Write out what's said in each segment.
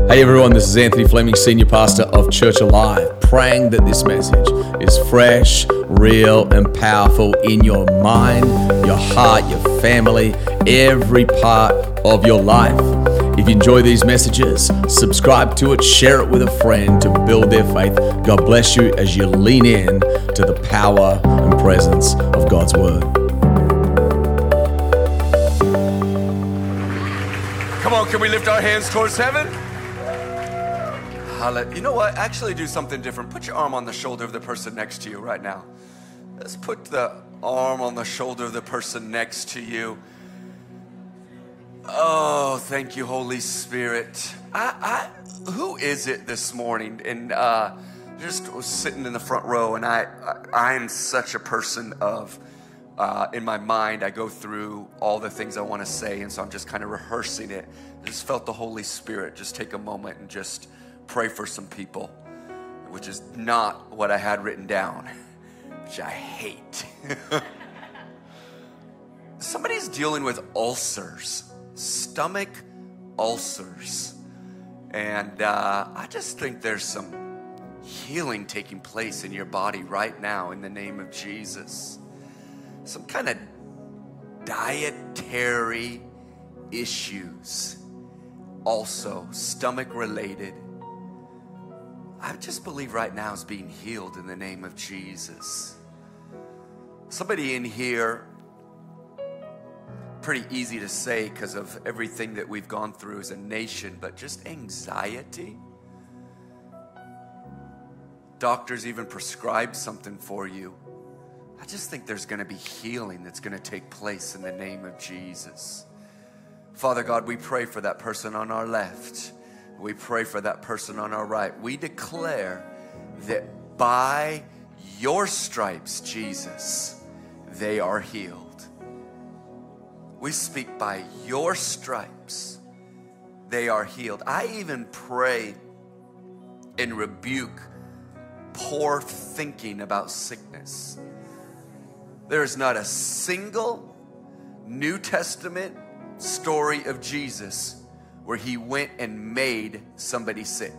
Hey everyone, this is Anthony Fleming, Senior Pastor of Church Alive, praying that this message is fresh, real, and powerful in your mind, your heart, your family, every part of your life. If you enjoy these messages, subscribe to it, share it with a friend to build their faith. God bless you as you lean in to the power and presence of God's Word. Come on, can we lift our hands towards heaven? You know what? Actually do something different. Put your arm on the shoulder of the person next to you right now. Let's put the arm on the shoulder of the person next to you. Oh, thank you, Holy Spirit. Who is it this morning? And just was sitting in the front row, and I am such a person of, in my mind, I go through all the things I want to say, and so I'm just kind of rehearsing it. I just felt the Holy Spirit just take a moment and just pray for some people, which is not what I had written down, which I hate. Somebody's dealing with ulcers, stomach ulcers, and I just think there's some healing taking place in your body right now in the name of Jesus. Some kind of dietary issues, also stomach related. I just believe right now is being healed in the name of Jesus. Somebody in here, pretty easy to say because of everything that we've gone through as a nation, but just anxiety. Doctors even prescribed something for you. I just think there's going to be healing that's going to take place in the name of Jesus. Father God, we pray for that person on our left. We pray for that person on our right. We declare that by your stripes, Jesus, they are healed. We speak by your stripes, they are healed. I even pray and rebuke poor thinking about sickness. There is not a single New Testament story of Jesus where he went and made somebody sick.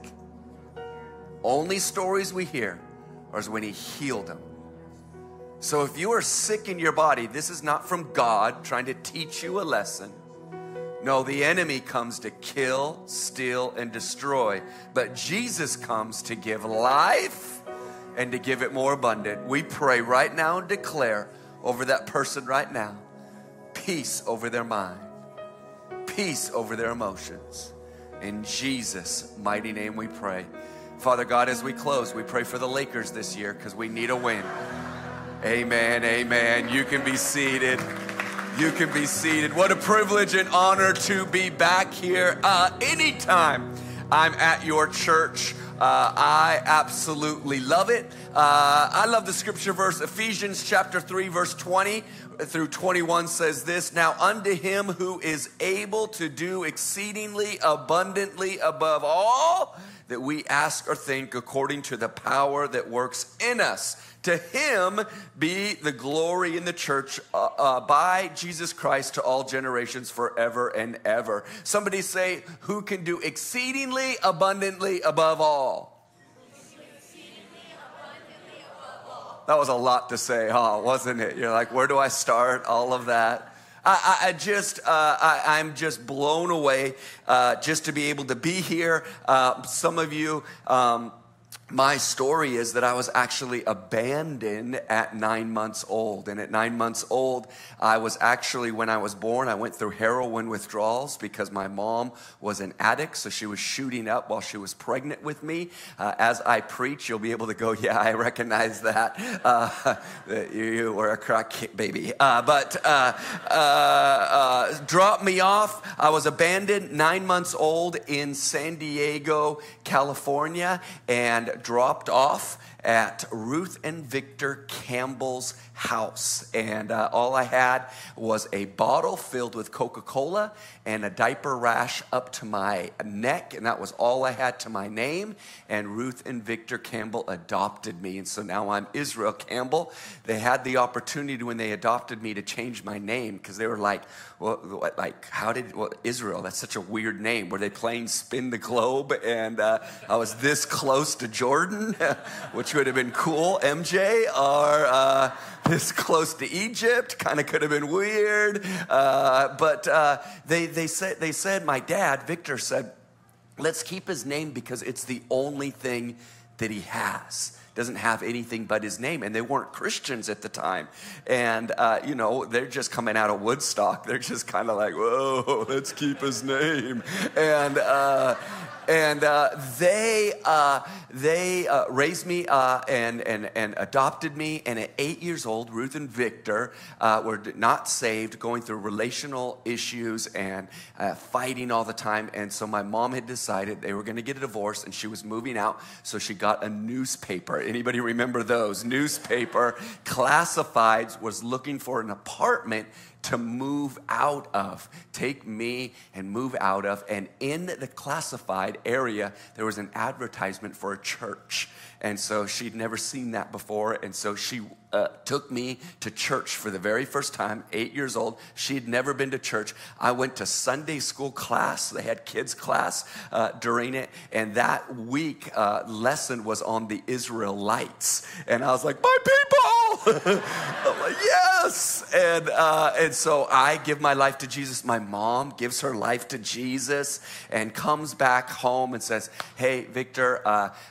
Only stories we hear are when he healed them. So if you are sick in your body, this is not from God trying to teach you a lesson. No, the enemy comes to kill, steal, and destroy. But Jesus comes to give life and to give it more abundant. We pray right now and declare over that person right now, peace over their mind, peace over their emotions. In Jesus' mighty name we pray. Father God, as we close, we pray for the Lakers this year because we need a win. Amen, amen. You can be seated. You can be seated. What a privilege and honor to be back here. Anytime I'm at your church, I absolutely love it. I love the scripture verse, Ephesians chapter 3, verse 20 through 21 says this: Now unto him who is able to do exceedingly abundantly above all that we ask or think, according to the power that works in us. To him be the glory in the church by Jesus Christ to all generations forever and ever. Somebody say, who can do exceedingly abundantly above all? That was a lot to say, huh? Wasn't it? You're like, where do I start? All of that. I'm just blown away just to be able to be here. Some of you, my story is that I was actually abandoned at 9 months old. And at 9 months old, I was actually, when I was born, I went through heroin withdrawals because my mom was an addict. So she was shooting up while she was pregnant with me. As I preach, you'll be able to go, yeah, I recognize that. You were a crack baby. Dropped me off. I was abandoned 9 months old in San Diego, California, and dropped off. at Ruth and Victor Campbell's house. And all I had was a bottle filled with Coca-Cola and a diaper rash up to my neck. And that was all I had to my name. And Ruth and Victor Campbell adopted me. And so now I'm Israel Campbell. They had the opportunity when they adopted me to change my name because they were like, well, like, Israel, that's such a weird name. Were they playing Spin the Globe? And I was this close to Jordan, which would have been cool, MJ, or this close to Egypt, kind of could have been weird. But they said, my dad, Victor, said, let's keep his name because it's the only thing that he has. Doesn't have anything but his name. And they weren't Christians at the time. And, they're just coming out of Woodstock. They're just kind of like, whoa, let's keep his name. And they raised me and adopted me. And at 8 years old, Ruth and Victor were not saved, going through relational issues and fighting all the time. And so my mom had decided they were going to get a divorce, and she was moving out. So she got a newspaper. Anybody remember those? Newspaper. Classifieds was looking for an apartment to move out of, take me and move out of. And in the classified area, there was an advertisement for a church. And so she'd never seen that before. And so she took me to church for the very first time, 8 years old. She'd never been to church. I went to Sunday school class. They had kids class during it. And that week lesson was on the Israelites. And I was like, my people! I'm like, yes! And so I give my life to Jesus. My mom gives her life to Jesus and comes back home and says, hey, Victor,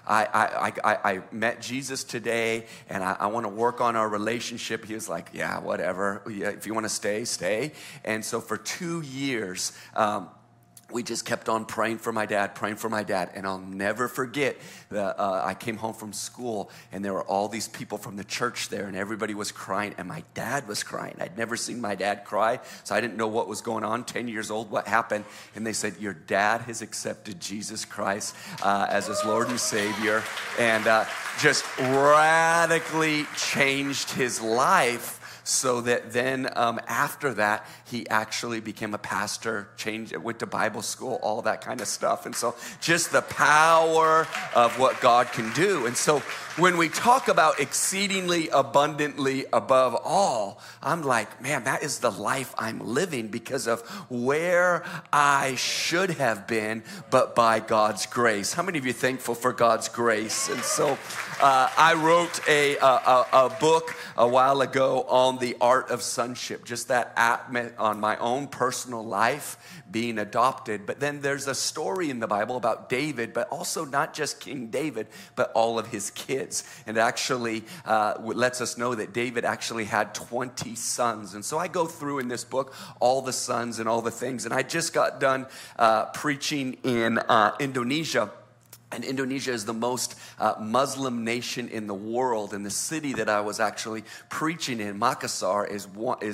I met Jesus today, and I want to work on our relationship. He was like, yeah, whatever. Yeah, if you want to stay, stay. And so for 2 years, we just kept on praying for my dad. And I'll never forget that I came home from school, and there were all these people from the church there, and everybody was crying, and my dad was crying. I'd never seen my dad cry, so I didn't know what was going on. 10 years old, what happened? And they said, your dad has accepted Jesus Christ as his Lord and Savior, and just radically changed his life. So that then after that, he actually became a pastor, went to Bible school, all that kind of stuff. And so just the power of what God can do. And so when we talk about exceedingly abundantly above all, I'm like, man, that is the life I'm living because of where I should have been, but by God's grace. How many of you are thankful for God's grace? And so I wrote a book a while ago on the art of sonship, just that on my own personal life, being adopted. But then there's a story in the Bible about David, but also not just King David, but all of his kids. And actually lets us know that David actually had 20 sons. And so I go through in this book all the sons and all the things. And I just got done preaching in Indonesia. And Indonesia is the most Muslim nation in the world. And the city that I was actually preaching in, Makassar, is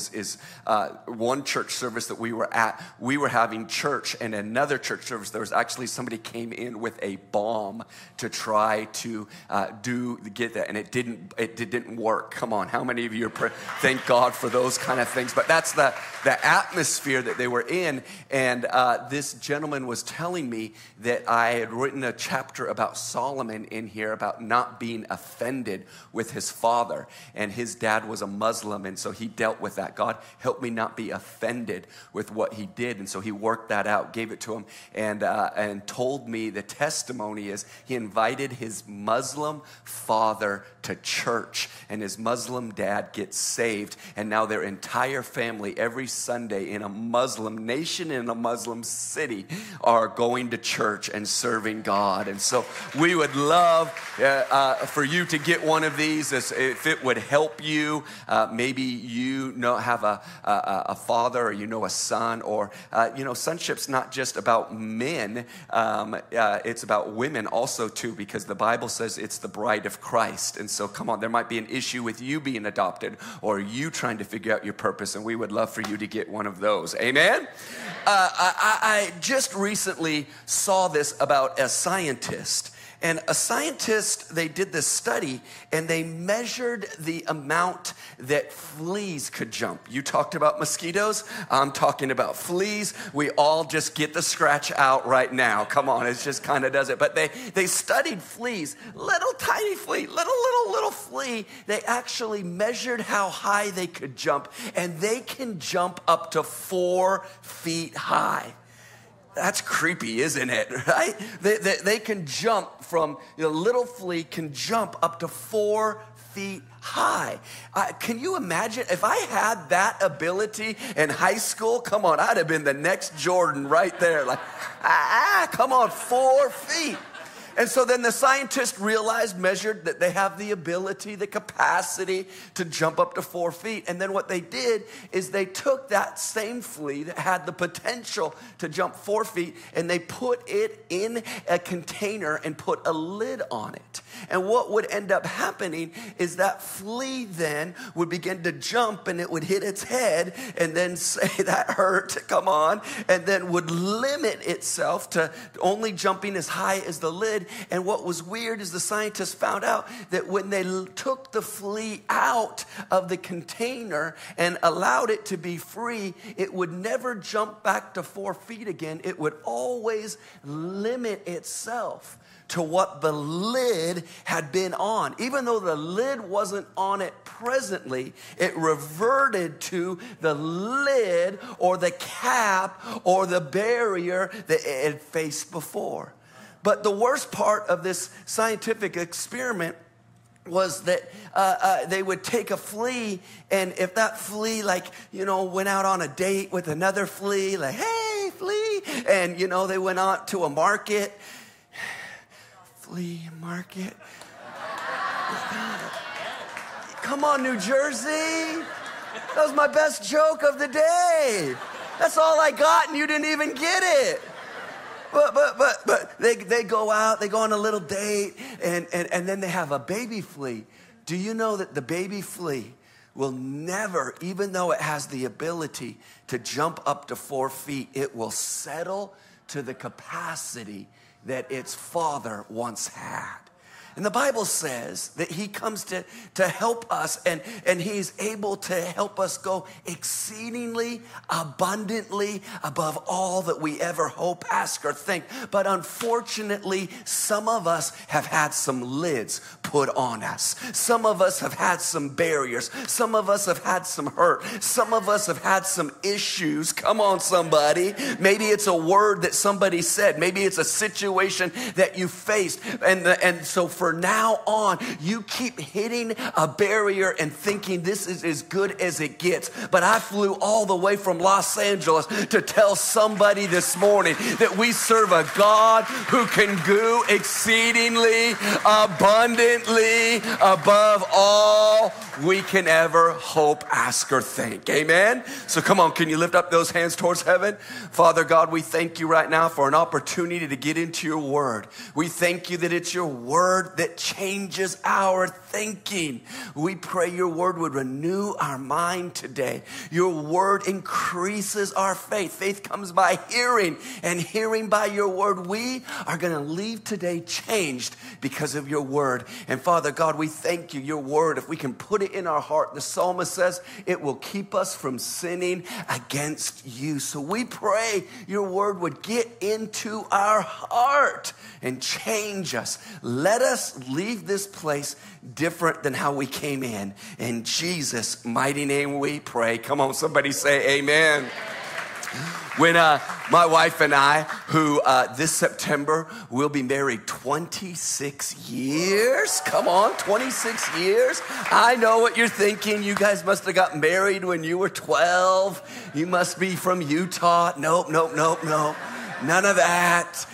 one church service that we were at. We were having church, and another church service, there was actually somebody came in with a bomb to try to get that, and it didn't work. Come on, how many of you thank God for those kind of things? But that's the atmosphere that they were in. And this gentleman was telling me that I had written a chapter about Solomon in here about not being offended with his father. And his dad was a Muslim, and so he dealt with that. God, help me not be offended with what he did. And so he worked that out, gave it to him, and told me the testimony is he invited his Muslim father to church, and his Muslim dad gets saved. And now their entire family, every Sunday in a Muslim nation, in a Muslim city, are going to church and serving God. And so we would love for you to get one of these if it would help you. Maybe you have a father, or a son, or sonship's not just about men. It's about women also too, because the Bible says it's the bride of Christ. And so come on, there might be an issue with you being adopted, or you trying to figure out your purpose, and we would love for you to get one of those. Amen? I just recently saw this about a scientist, And a scientist, they did this study and they measured the amount that fleas could jump. You talked about mosquitoes. I'm talking about fleas. We all just get the scratch out right now. Come on, it just kind of does it. But they studied fleas, little tiny flea, little flea. They actually measured how high they could jump, and they can jump up to 4 feet high. That's creepy, isn't it, right? They can jump from, little flea can jump up to 4 feet high. Can you imagine if I had that ability in high school? Come on, I'd have been the next Jordan right there. Like, come on, 4 feet. And so then the scientists measured that they have the ability, the capacity to jump up to 4 feet. And then what they did is they took that same flea that had the potential to jump 4 feet, and they put it in a container and put a lid on it. And what would end up happening is that flea then would begin to jump, and it would hit its head and then say, that hurt, come on, and then would limit itself to only jumping as high as the lid. And what was weird is the scientists found out that when they took the flea out of the container and allowed it to be free, it would never jump back to 4 feet again. It would always limit itself to what the lid had been on. Even though the lid wasn't on it presently, it reverted to the lid or the cap or the barrier that it had faced before. But the worst part of this scientific experiment was that they would take a flea, and if that flea, went out on a date with another flea, like, hey, flea, and, they went out to a market, flea market. Come on, New Jersey. That was my best joke of the day. That's all I got, and you didn't even get it. But they go out, they go on a little date, and then they have a baby flea. Do you know that the baby flea will never, even though it has the ability to jump up to 4 feet, it will settle to the capacity that its father once had? And the Bible says that he comes to help us, and he's able to help us go exceedingly abundantly above all that we ever hope, ask, or think. But unfortunately, some of us have had some lids put on us. Some of us have had some barriers. Some of us have had some hurt. Some of us have had some issues. Come on, somebody. Maybe it's a word that somebody said. Maybe it's a situation that you faced. And so for now on, you keep hitting a barrier and thinking this is as good as it gets. But I flew all the way from Los Angeles to tell somebody this morning that we serve a God who can do exceedingly abundantly above all we can ever hope, ask, or think. Amen? So come on, can you lift up those hands towards heaven? Father God, we thank you right now for an opportunity to get into your word. We thank you that it's your word that changes our thinking. We pray your word would renew our mind today. Your word increases our faith. Faith comes by hearing, and hearing by your word. We are going to leave today changed because of your word. And Father God, we thank you, your word, if we can put it in our heart, the psalmist says it will keep us from sinning against you. So we pray your word would get into our heart and change us. Let us leave this place different than how we came in. In Jesus' mighty name we pray. Come on, somebody say amen. When my wife and I, who this September will be married 26 years. Come on, 26 years. I know what you're thinking. You guys must have got married when you were 12. You must be from Utah. Nope. None of that.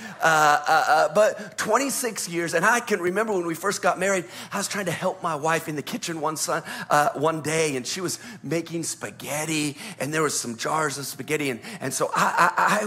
But 26 years, and I can remember when we first got married, I was trying to help my wife in the kitchen one day, and she was making spaghetti, and there was some jars of spaghetti, and so I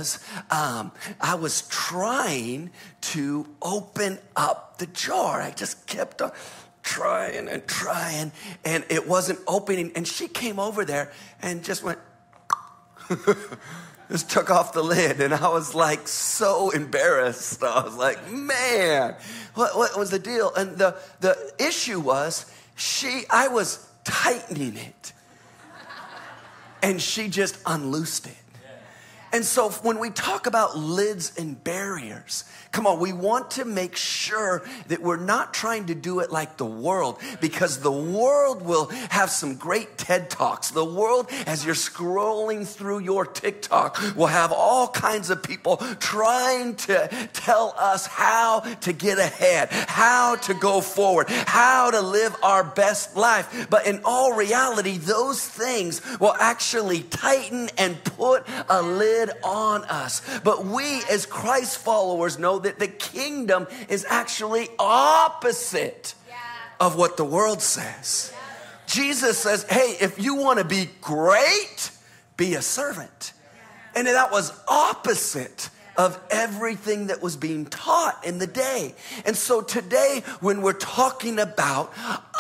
was trying to open up the jar. I just kept on trying, and it wasn't opening, and she came over there and just went, Just took off the lid, and I was like so embarrassed. I was like, man, what was the deal? And the issue was I was tightening it, and she just unloosed it. And so when we talk about lids and barriers, come on, we want to make sure that we're not trying to do it like the world, because the world will have some great TED Talks. The world, as you're scrolling through your TikTok, will have all kinds of people trying to tell us how to get ahead, how to go forward, how to live our best life. But in all reality, those things will actually tighten and put a lid on us. But we as Christ followers know that the kingdom is actually opposite of what the world says. Jesus says, hey, if you want to be great, be a servant. And that was opposite of everything that was being taught in the day. And so today, when we're talking about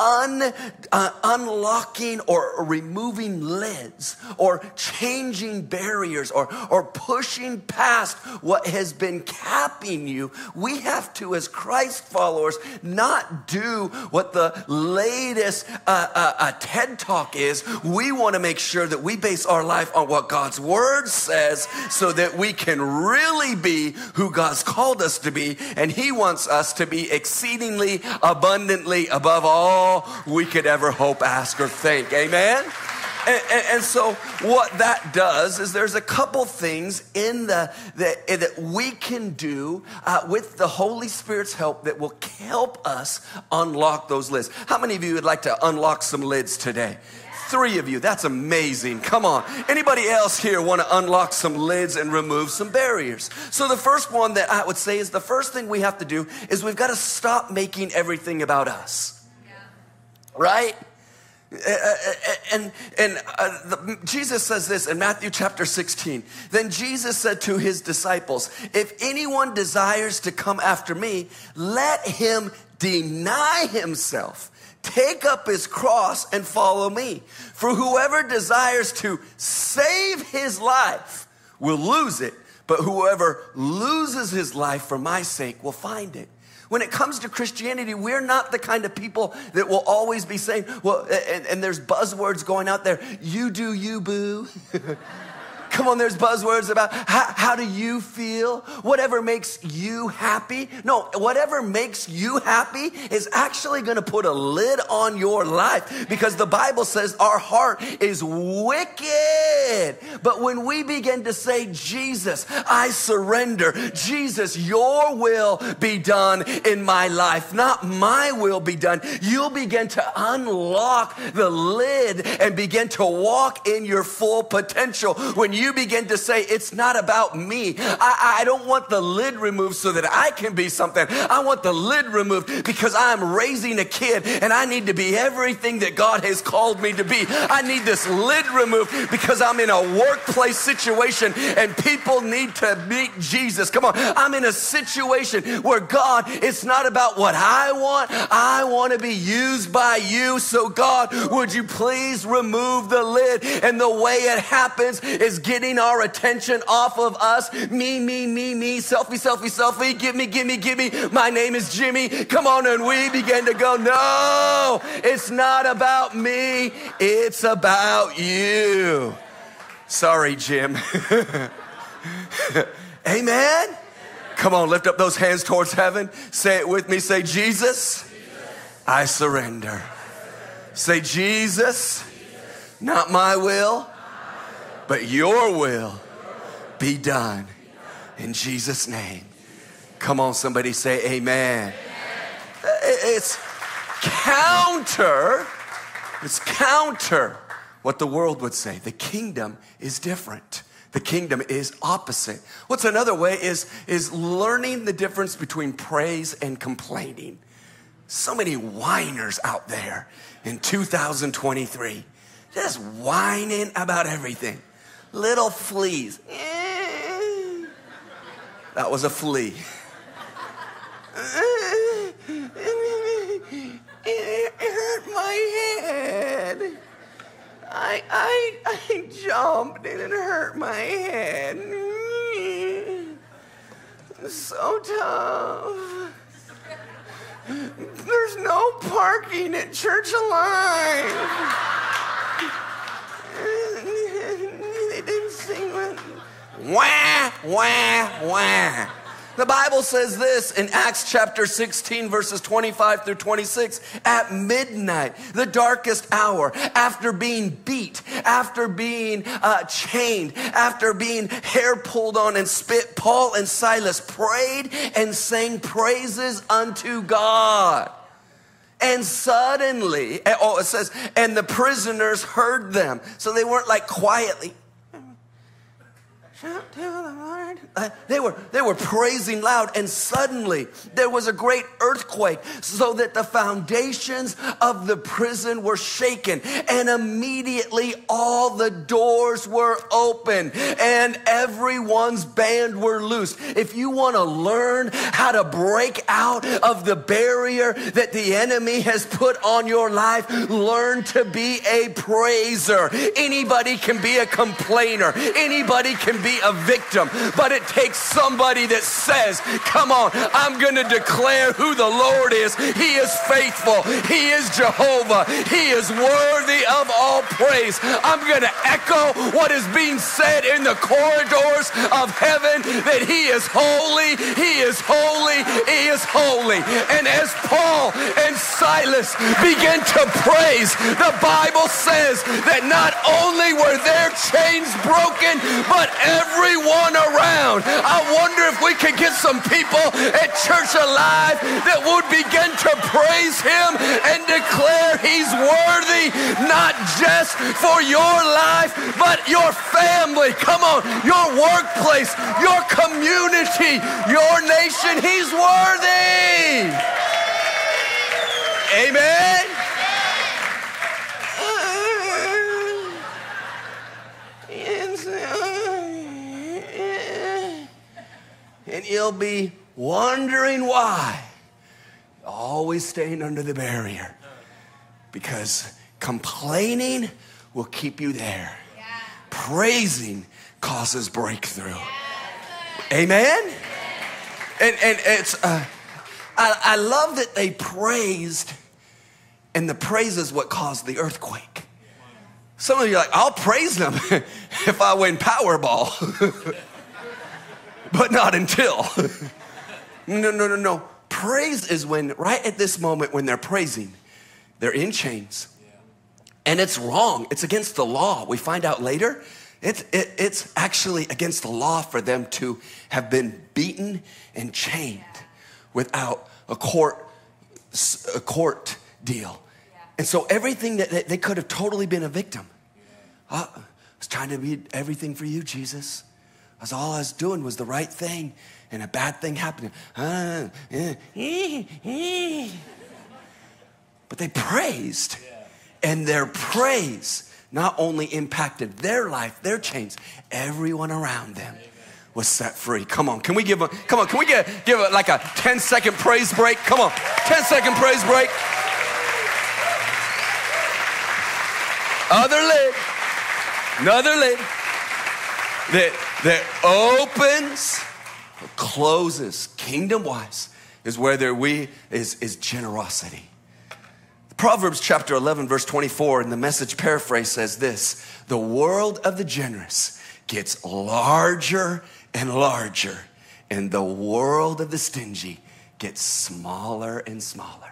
unlocking or removing lids or changing barriers or pushing past what has been capping you, we have to, as Christ followers, not do what the latest TED Talk is. We want to make sure that we base our life on what God's word says, so that we can really be who God's called us to be. And he wants us to be exceedingly abundantly above all we could ever hope, ask, or think. Amen? And so what that does is there's a couple things that we can do with the Holy Spirit's help that will help us unlock those lids. How many of you would like to unlock some lids today? 3 of you. That's amazing. Come on. Anybody else here want to unlock some lids and remove some barriers? So the first one that I would say is the first thing we have to do is we've got to stop making everything about us. Yeah. Right? Jesus says this in Matthew chapter 16. Then Jesus said to his disciples, if anyone desires to come after me, let him deny himself, take up his cross and follow me. For whoever desires to save his life will lose it, but whoever loses his life for my sake will find it. When it comes to Christianity, we're not the kind of people that will always be saying, well, and there's buzzwords going out there, you do you, boo. Come on, there's buzzwords about how do you feel? Whatever makes you happy. No, whatever makes you happy is actually going to put a lid on your life, because the Bible says our heart is wicked. But when we begin to say, Jesus, I surrender. Jesus, your will be done in my life, not my will be done. You'll begin to unlock the lid and begin to walk in your full potential. When you begin to say, it's not about me. I don't want the lid removed so that I can be something. I want the lid removed because I'm raising a kid and I need to be everything that God has called me to be. I need this lid removed because I'm in a workplace situation and people need to meet Jesus. Come on. I'm in a situation where God, it's not about what I want to be used by you. So God, would you please remove the lid? And the way it happens is getting our attention off of us. Me, selfie, give me. My name is Jimmy. Come on. And we begin to go, no, it's not about me. It's about you. Sorry, Jim. Amen. Come on, lift up those hands towards heaven. Say it with me. Say, Jesus, I surrender. Say, Jesus, not my will, but your will be done in Jesus' name. Come on, somebody say amen. It's counter what the world would say. The kingdom is different. The kingdom is opposite. What's another way is learning the difference between praise and complaining. So many whiners out there in 2023, just whining about everything. Little fleas. That was a flea. It hurt my head. I jumped and it hurt my head. It's so tough. There's no parking at Church Alive. They didn't sing it. Wah, wah, wah. The Bible says this in Acts chapter 16, verses 25 through 26. At midnight, the darkest hour, after being beat, after being chained, after being hair pulled on and spit, Paul and Silas prayed and sang praises unto God. And suddenly, it says, and the prisoners heard them. So they weren't like quietly. Shout to the Lord. They were praising loud, and suddenly there was a great earthquake, so that the foundations of the prison were shaken, and immediately all the doors were open, and everyone's band were loosed. If you want to learn how to break out of the barrier that the enemy has put on your life, learn to be a praiser. Anybody can be a complainer. Anybody can be a victim, but it takes somebody that says, come on, I'm going to declare who the Lord is. He is faithful. He is Jehovah. He is worthy of all praise. I'm going to echo what is being said in the corridors of heaven, that He is holy, He is holy, He is holy. And as Paul and Silas began to praise, the Bible says that not only were their chains broken, but everyone around. I wonder if we could get some people at Church Alive that would begin to praise Him and declare He's worthy, not just for your life, but your family. Come on, your workplace, your community, your nation. He's worthy. Amen. And you'll be wondering why. Always staying under the barrier. Because complaining will keep you there. Yeah. Praising causes breakthrough. Yeah. Amen? Yeah. And it's, I love that they praised, and the praise is what caused the earthquake. Some of you are like, I'll praise them if I win Powerball. But not until. No. Praise is when, right at this moment when they're praising, they're in chains. And it's wrong. It's against the law. We find out later, it's actually against the law for them to have been beaten and chained without a court deal. And so everything that they could have totally been a victim. I was trying to be everything for you, Jesus. All I was doing was the right thing, and a bad thing happened. But they praised, and their praise not only impacted their life, their chains, everyone around them was set free. Come on, can we give like a 10-second praise break? Come on, 10-second praise break. Another lid that opens or closes kingdom-wise is where is generosity. Proverbs chapter 11, verse 24 in the Message paraphrase says this: the world of the generous gets larger and larger, and the world of the stingy gets smaller and smaller.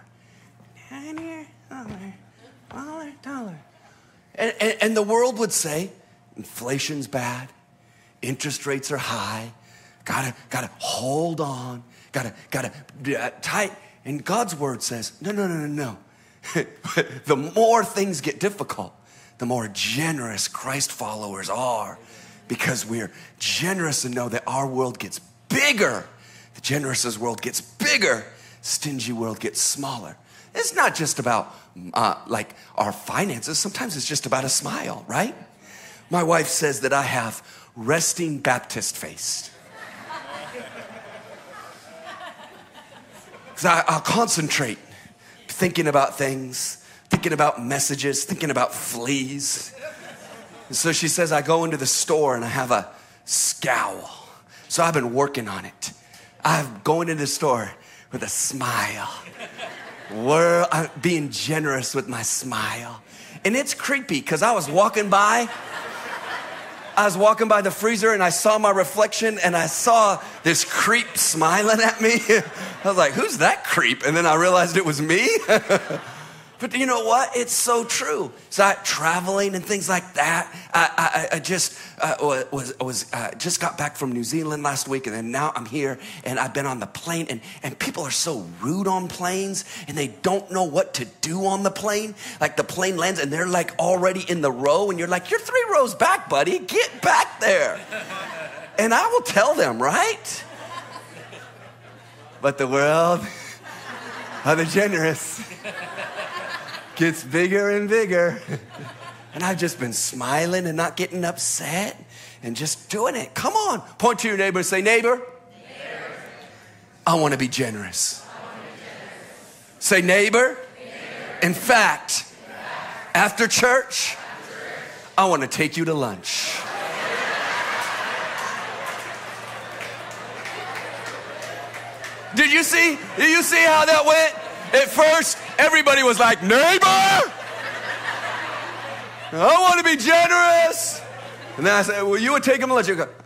$1, and the world would say, inflation's bad, interest rates are high, gotta hold on, gotta tight. And God's word says, no. The more things get difficult, the more generous Christ followers are, because we're generous and know that our world gets bigger. The generous world gets bigger, stingy world gets smaller. It's not just about like our finances. Sometimes it's just about a smile, right? My wife says that I have resting Baptist face. Because I'll concentrate, thinking about things, thinking about messages, thinking about fleas. And so she says, I go into the store and I have a scowl. So I've been working on it. I'm going into the store with a smile. I'm being generous with my smile. And it's creepy because I was walking by the freezer and I saw my reflection and I saw this creep smiling at me. I was like, who's that creep? And then I realized it was me. But you know what? It's so true. So traveling and things like that. I just just got back from New Zealand last week, and then now I'm here, and I've been on the plane, and people are so rude on planes, and they don't know what to do on the plane. Like the plane lands, and they're like already in the row, and you're like, you're 3 rows back, buddy. Get back there. And I will tell them, right? But the world of the generous gets bigger and bigger. And I've just been smiling and not getting upset and just doing it. Come on. Point to your neighbor and say, neighbor, I want to be generous. Say, neighbor, in fact, after church, I want to take you to lunch. Did you see how that went? At first, everybody was like, neighbor, I want to be generous. And then I said, well, you would take him to lunch. You go,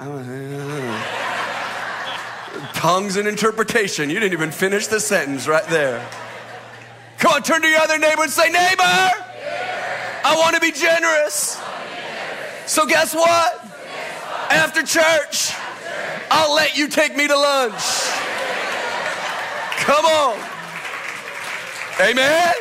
tongues and interpretation. You didn't even finish the sentence right there. Come on, turn to your other neighbor and say, neighbor, I want to be generous. So guess what? After church, I'll let you take me to lunch. Come on. Amen.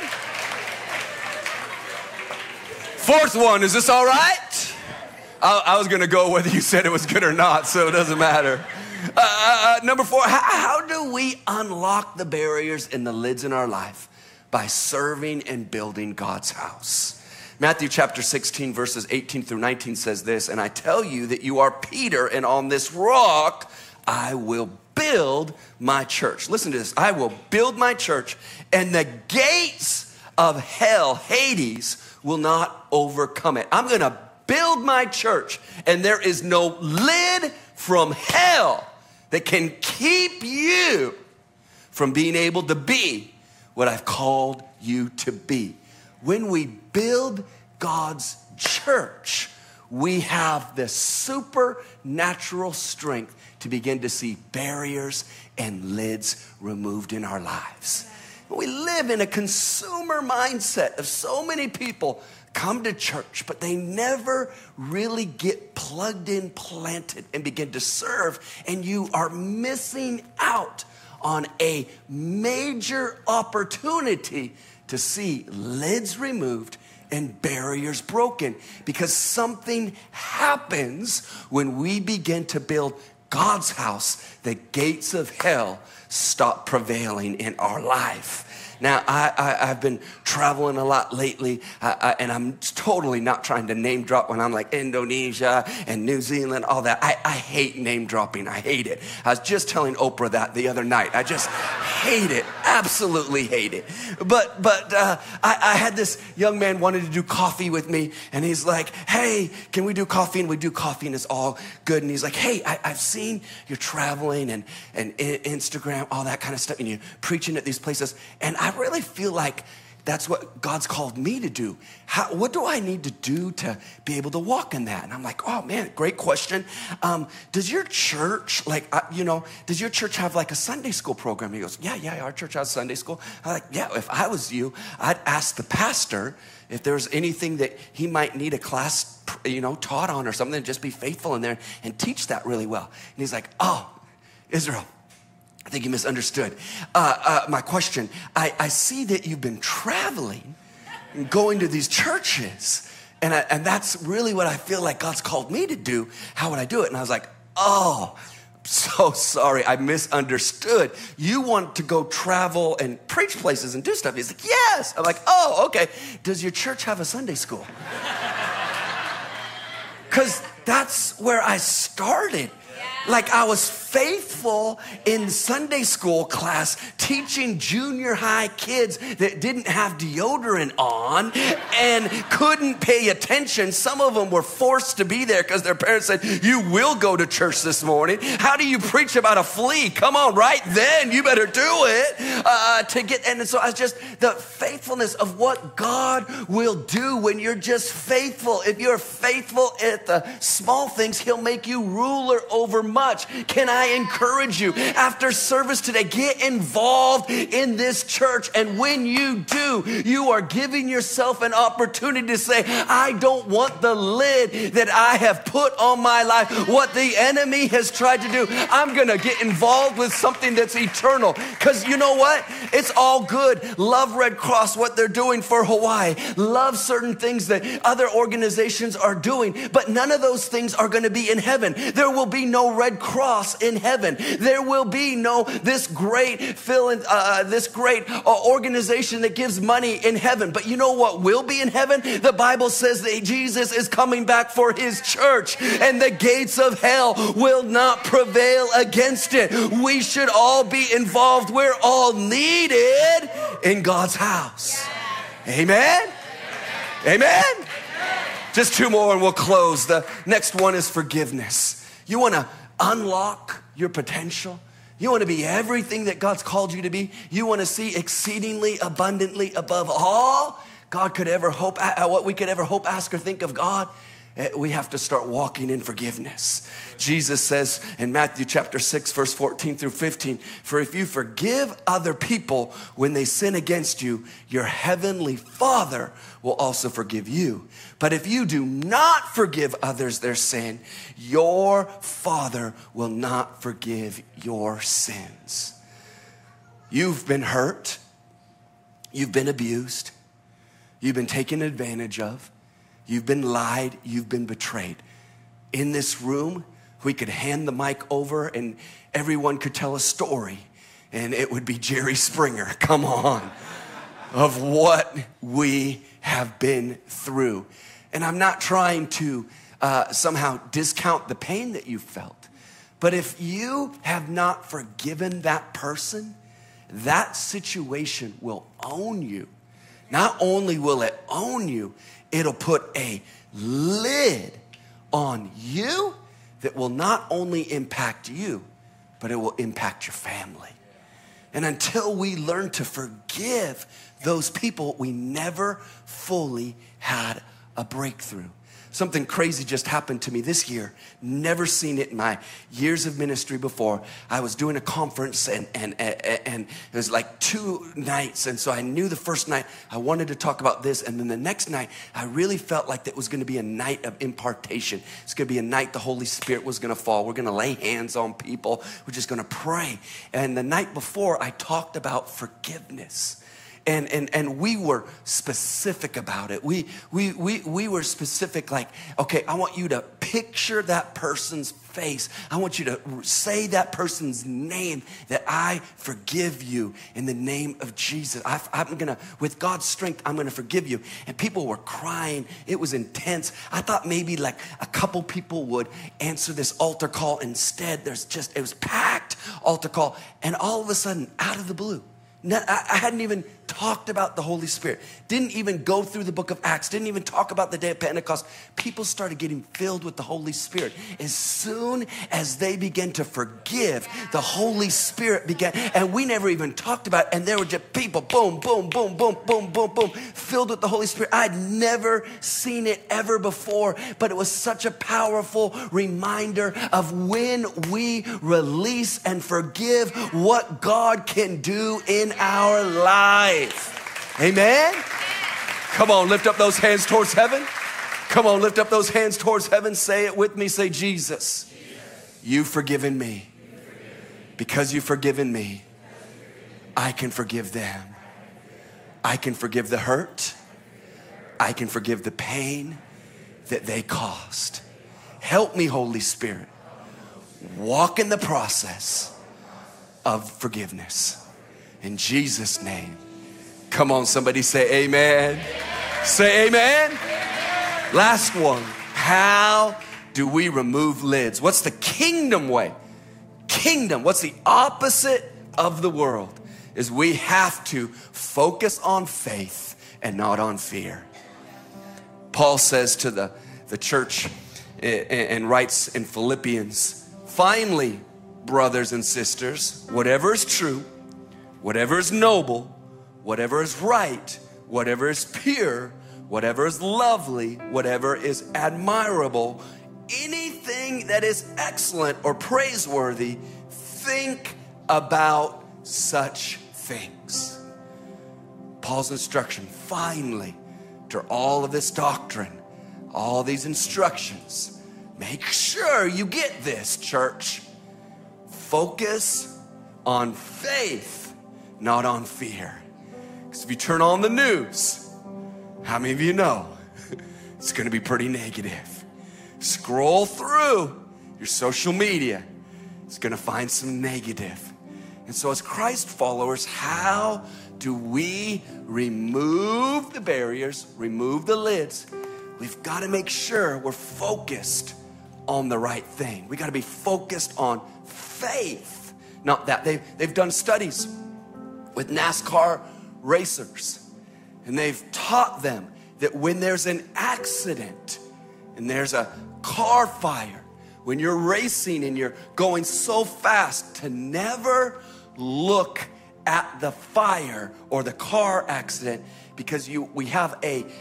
4th one, is this all right? I was going to go whether you said it was good or not, so it doesn't matter. Number 4, how do we unlock the barriers and the lids in our life? By serving and building God's house. Matthew chapter 16, verses 18 through 19 says this, and I tell you that you are Peter, and on this rock I will build my church. Listen to this. I will build my church, and the gates of hell, Hades, will not overcome it. I'm going to build my church, and there is no lid from hell that can keep you from being able to be what I've called you to be. When we build God's church, we have the supernatural strength to begin to see barriers and lids removed in our lives. We live in a consumer mindset of so many people come to church, but they never really get plugged in, planted, and begin to serve. And you are missing out on a major opportunity to see lids removed and barriers broken, because something happens when we begin to build God's house. The gates of hell stop prevailing in our life. Now, I've been traveling a lot lately, and I'm totally not trying to name drop when I'm like Indonesia and New Zealand, all that. I hate name dropping. I hate it. I was just telling Oprah that the other night. I just hate it. Absolutely hate it. But I had this young man wanted to do coffee with me, and he's like, hey, can we do coffee? And we do coffee, and it's all good. And he's like, hey, I've seen you're traveling and Instagram, all that kind of stuff, and you're preaching at these places. And I really feel like that's what God's called me to do. What do I need to do to be able to walk in that? And I'm like, oh man, great question. Does your church, does your church have like a Sunday school program? He goes, yeah, our church has Sunday school. I'm like, yeah, if I was you, I'd ask the pastor if there's anything that he might need a class, taught on or something, just be faithful in there and teach that really well. And he's like, oh, Israel, I think you misunderstood. My question, I see that you've been traveling and going to these churches, and that's really what I feel like God's called me to do. How would I do it? And I was like, oh, I'm so sorry, I misunderstood. You want to go travel and preach places and do stuff. He's like, yes. I'm like, oh, okay. Does your church have a Sunday school? Because that's where I started. Like I was faithful in Sunday school class teaching junior high kids that didn't have deodorant on and couldn't pay attention. Some of them were forced to be there because their parents said, you will go to church this morning. How do you preach about a flea? Come on, right then, you better do it. And so I just, the faithfulness of what God will do when you're just faithful. If you're faithful at the small things, he'll make you ruler over much. Can I encourage you, after service today, get involved in this church. And when you do, you are giving yourself an opportunity to say, I don't want the lid that I have put on my life, what the enemy has tried to do. I'm going to get involved with something that's eternal. Because you know what? It's all good. Love Red Cross, what they're doing for Hawaii. Love certain things that other organizations are doing. But none of those things are going to be in heaven. There will be no Red Cross in heaven. There will be no this great organization that gives money in heaven. But you know what will be in heaven? The Bible says that Jesus is coming back for his church, and the gates of hell will not prevail against it. We should all be involved. We're all needed in God's house. Amen? Amen? Just two more and we'll close. The next one is forgiveness. You want to unlock your potential? You want to be everything that God's called you to be? You want to see exceedingly abundantly above all God could ever hope, what we could ever hope, ask, or think of God? We have to start walking in forgiveness. Jesus says in Matthew chapter 6, verse 14 through 15, for if you forgive other people when they sin against you, your heavenly Father will also forgive you. But if you do not forgive others their sin, your Father will not forgive your sins. You've been hurt. You've been abused. You've been taken advantage of. You've been lied, you've been betrayed. In this room, we could hand the mic over and everyone could tell a story, and it would be Jerry Springer, come on, of what we have been through. And I'm not trying to somehow discount the pain that you felt, but if you have not forgiven that person, that situation will own you. Not only will it own you, it'll put a lid on you that will not only impact you, but it will impact your family. And until we learn to forgive those people, we never fully had a breakthrough. Something crazy just happened to me this year. Never seen it in my years of ministry before. I was doing a conference and it was like 2 nights. And so I knew the first night I wanted to talk about this. And then the next night, I really felt like that was going to be a night of impartation. It's going to be a night the Holy Spirit was going to fall. We're going to lay hands on people. We're just going to pray. And the night before, I talked about forgiveness. And we were specific about it. We were specific, like, okay, I want you to picture that person's face. I want you to say that person's name, that I forgive you in the name of Jesus. I'm gonna, with God's strength, I'm gonna forgive you. And people were crying. It was intense. I thought maybe like a couple people would answer this altar call. Instead, it was packed altar call. And all of a sudden, out of the blue, I hadn't even talked about the Holy Spirit, didn't even go through the book of Acts, didn't even talk about the day of Pentecost. People started getting filled with the Holy Spirit. As soon as they began to forgive, the Holy Spirit began, and we never even talked about it, and there were just people, boom, boom, boom, boom, boom, boom, boom, filled with the Holy Spirit. I'd never seen it ever before, but it was such a powerful reminder of when we release and forgive, what God can do in our life. Amen? Come on, lift up those hands towards heaven. Come on, lift up those hands towards heaven. Say it with me. Say, Jesus, you've forgiven me. Because you've forgiven me, I can forgive them. I can forgive the hurt. I can forgive the pain that they caused. Help me, Holy Spirit, walk in the process of forgiveness. In Jesus' name. Come on, somebody say amen. Amen. Say amen. Amen. Last one. How do we remove lids? What's the kingdom way? kingdom, what's the opposite of the world, is we have to focus on faith and not on fear. Paul says to the church and writes in Philippians, finally, brothers and sisters, whatever is true, whatever is noble, whatever is right, whatever is pure, whatever is lovely, whatever is admirable, anything that is excellent or praiseworthy, think about such things. Paul's instruction, finally, after all of this doctrine, all these instructions, make sure you get this, church. Focus on faith, not on fear. Because if you turn on the news, how many of you know it's going to be pretty negative? Scroll through your social media, it's going to find some negative. And so as Christ followers, how do we remove the barriers, remove the lids? We've got to make sure we're focused on the right thing. We got to be focused on faith, not that. They've done studies with NASCAR racers, and they've taught them that when there's an accident and there's a car fire, when you're racing and you're going so fast, to never look at the fire or the car accident, because we have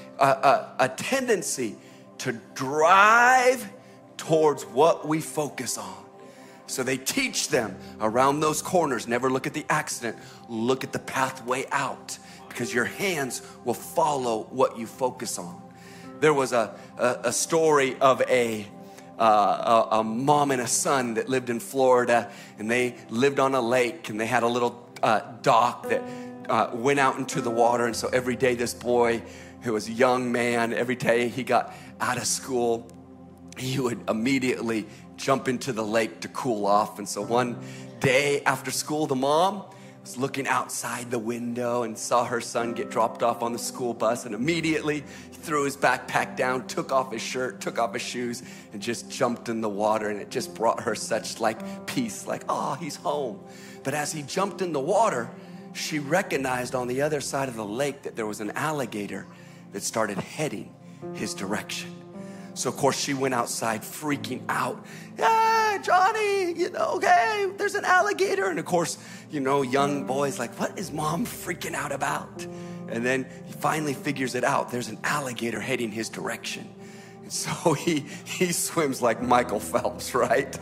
a tendency to drive towards what we focus on. So they teach them around those corners, never look at the accident, look at the pathway out, because your hands will follow what you focus on. There was a story of a mom and a son that lived in Florida, and they lived on a lake, and they had a little dock that went out into the water. And so every day this boy, who was a young man, every day he got out of school, he would immediately jump into the lake to cool off. And so one day after school, the mom was looking outside the window and saw her son get dropped off on the school bus, and immediately he threw his backpack down, took off his shirt, took off his shoes, and just jumped in the water. And it just brought her such peace, oh, he's home. But as he jumped in the water, she recognized on the other side of the lake that there was an alligator that started heading his direction. So of course she went outside freaking out. Yeah, Johnny, okay, there's an alligator. And of course, young boy's like, what is mom freaking out about? And then he finally figures it out. There's an alligator heading his direction. And so he swims like Michael Phelps, right?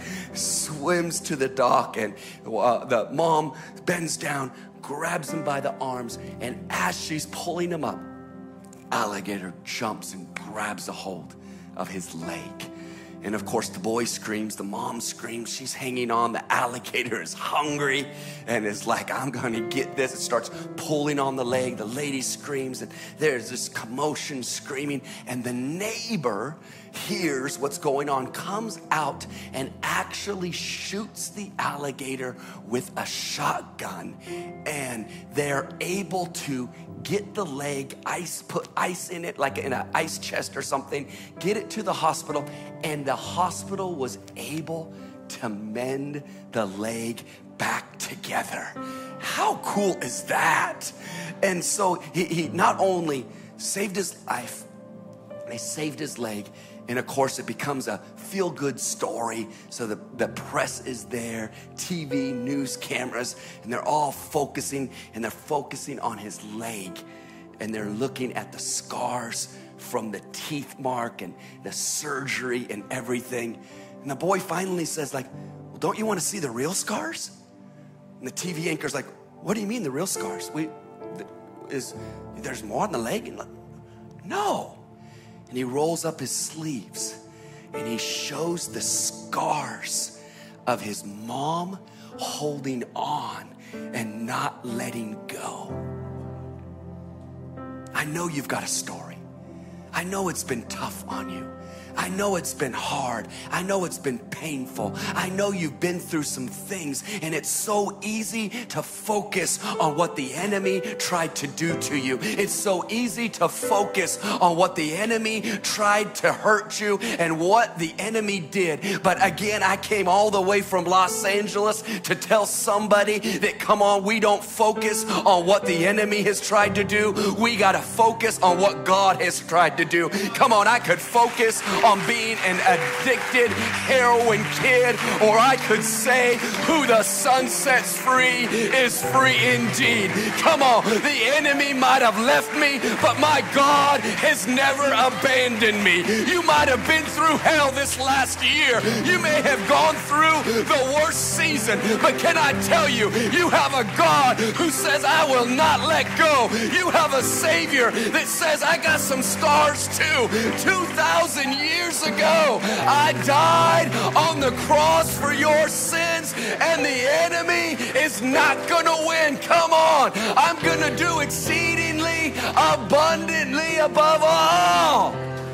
Swims to the dock, and the mom bends down, grabs him by the arms, and as she's pulling him up, alligator jumps and grabs a hold of his leg. And of course the boy screams, the mom screams, she's hanging on, the alligator is hungry and is like, I'm gonna get this. It starts pulling on the leg, the lady screams, and there's this commotion, screaming, and the neighbor hears what's going on, comes out and actually shoots the alligator with a shotgun, and they're able to get the leg, put ice in it, like in an ice chest or something, get it to the hospital, and the hospital was able to mend the leg back together. How cool is that? And so he not only saved his life, they saved his leg, and of course it becomes a feel-good story. So the press is there, TV, news cameras, and they're all focusing, and they're focusing on his leg, and they're looking at the scars from the teeth mark and the surgery and everything. And the boy finally says, well, don't you want to see the real scars? And the TV anchor's like, what do you mean the real scars? There's more on the leg? And no. And he rolls up his sleeves and he shows the scars of his mom holding on and not letting go. I know you've got a story. I know it's been tough on you. I know it's been hard. I know it's been painful. I know you've been through some things, and it's so easy to focus on what the enemy tried to do to you. It's so easy to focus on what the enemy tried to hurt you and what the enemy did. But again, I came all the way from Los Angeles to tell somebody that, come on, we don't focus on what the enemy has tried to do. We got to focus on what God has tried to do. Come on, I could focus on being an addicted heroin kid, or I could say, who the Son sets free is free indeed. Come on, the enemy might have left me, but my God has never abandoned me. You might have been through hell this last year. You may have gone through the worst season, but can I tell you, you have a God who says, I will not let go. You have a Savior that says, I got some scars too. 2,000 years ago, I died on the cross for your sins, and the enemy is not gonna win. Come on, I'm gonna do exceedingly abundantly above all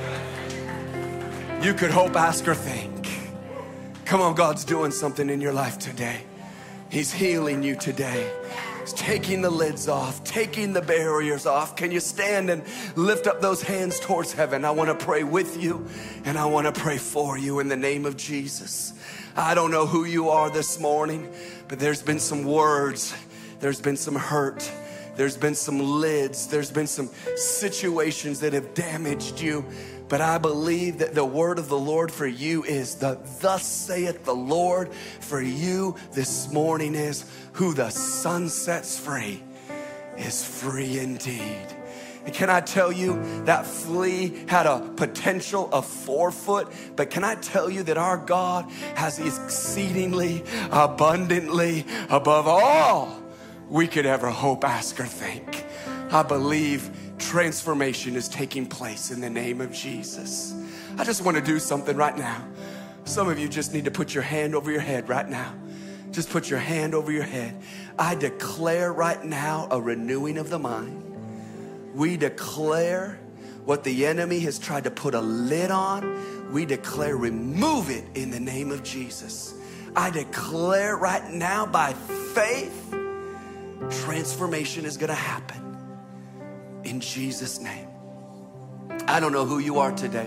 you could hope, ask, or think. Come on, God's doing something in your life today. He's healing you today. He's taking the lids off, taking the barriers off. Can you stand and lift up those hands towards heaven? I want to pray with you, and I want to pray for you in the name of Jesus. I don't know who you are this morning, but there's been some words, there's been some hurt, there's been some lids, there's been some situations that have damaged you. But I believe that the word of the Lord for you is thus saith the Lord for you this morning is, who the Son sets free is free indeed. And can I tell you, that flea had a potential of 4 foot, but can I tell you that our God has exceedingly abundantly above all we could ever hope, ask, or think. I believe transformation is taking place in the name of Jesus. I just want to do something right now. Some of you just need to put your hand over your head right now. Just put your hand over your head. I declare right now a renewing of the mind. We declare what the enemy has tried to put a lid on. We declare, remove it in the name of Jesus. I declare right now by faith, transformation is going to happen. In Jesus' name. I don't know who you are today.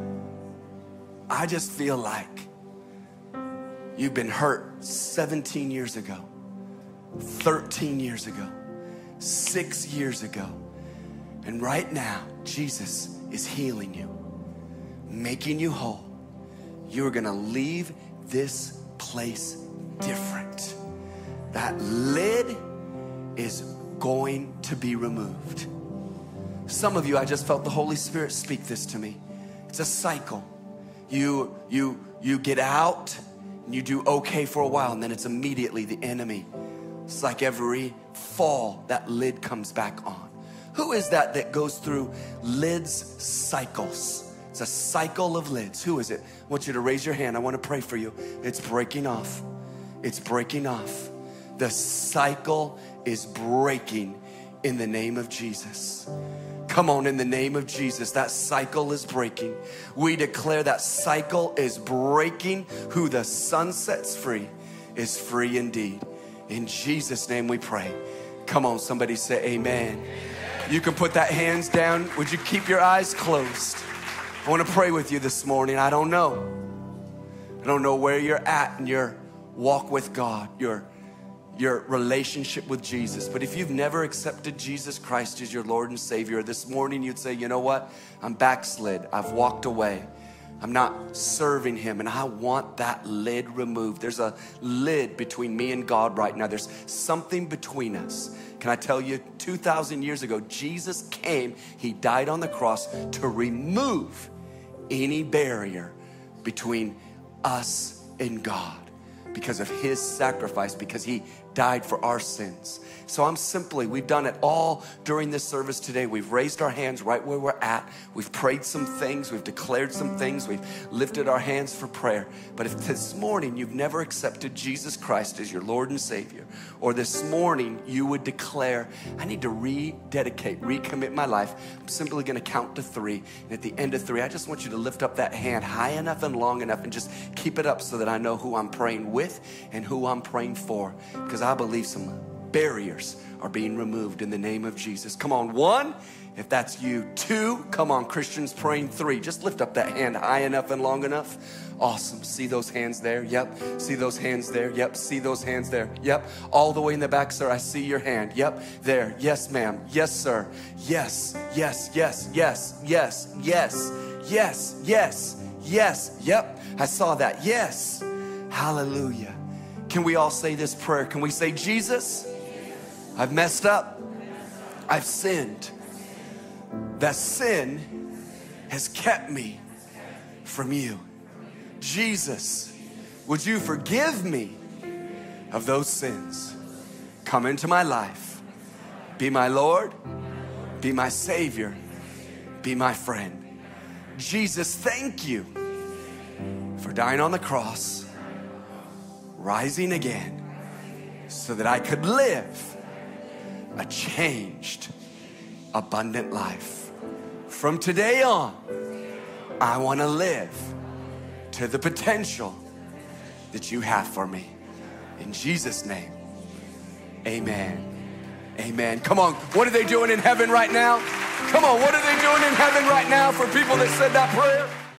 I just feel like you've been hurt 17 years ago, 13 years ago, 6 years ago. And right now, Jesus is healing you, making you whole. You're gonna leave this place different. That lid is going to be removed. Some of you, I just felt the Holy Spirit speak this to me. It's a cycle. You get out and you do okay for a while, and then it's immediately the enemy. It's like every fall, that lid comes back on. Who is that goes through lids cycles? It's a cycle of lids. Who is it? I want you to raise your hand. I want to pray for you. It's breaking off. It's breaking off. The cycle is breaking in the name of Jesus. Come on, in the name of Jesus, that cycle is breaking. We declare that cycle is breaking. Who the Son sets free is free indeed. In Jesus' name we pray. Come on, somebody say amen. You can put that hands down. Would you keep your eyes closed? I want to pray with you this morning. I don't know where you're at in your walk with God, your relationship with Jesus. But if you've never accepted Jesus Christ as your Lord and Savior, this morning you'd say, you know what? I'm backslid. I've walked away. I'm not serving Him, and I want that lid removed. There's a lid between me and God right now. There's something between us. Can I tell you, 2,000 years ago, Jesus came. He died on the cross to remove any barrier between us and God because of His sacrifice, because He died for our sins. So we've done it all during this service today. We've raised our hands right where we're at. We've prayed some things. We've declared some things. We've lifted our hands for prayer. But if this morning you've never accepted Jesus Christ as your Lord and Savior, or this morning you would declare, I need to rededicate, recommit my life, I'm simply going to count to 3. And at the end of 3, I just want you to lift up that hand high enough and long enough and just keep it up so that I know who I'm praying with and who I'm praying for. Because I believe some barriers are being removed in the name of Jesus. Come on, 1, if that's you. 2, come on, Christians praying. 3, just lift up that hand high enough and long enough. Awesome. See those hands there? Yep. See those hands there? Yep. See those hands there? Yep. All the way in the back, sir, I see your hand. Yep. There. Yes, ma'am. Yes, sir. Yes. Yes. Yes. Yes. Yes. Yes. Yes. Yes. Yes. Yep. I saw that. Yes. Hallelujah. Can we all say this prayer? Can we say, Jesus, I've messed up. I've sinned. That sin has kept me from you. Jesus, would you forgive me of those sins? Come into my life. Be my Lord. Be my Savior. Be my friend. Jesus, thank you for dying on the cross, rising again, so that I could live a changed, abundant life. From today on, I want to live to the potential that you have for me. In Jesus' name, amen. Amen. Come on, what are they doing in heaven right now? Come on, what are they doing in heaven right now for people that said that prayer?